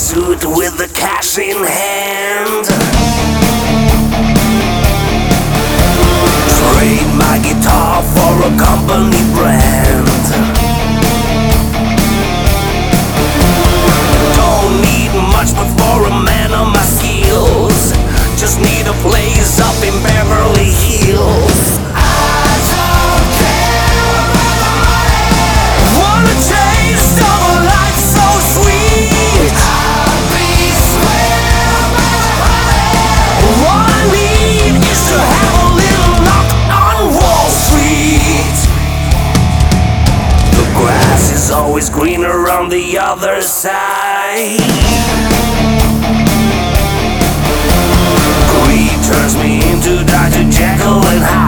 suit with the cash in hand. Trade my guitar for a company brand. Don't need much but for a man of my skills. Just need a place up in Beverly Hills. I don't care about the money. Wanna taste of a life so sweet. I'll be square by the honey. What I need is to have a little luck on Wall Street. The grass is always greener on the other side. Greed turns me into Dr. Jekyll and Hyde.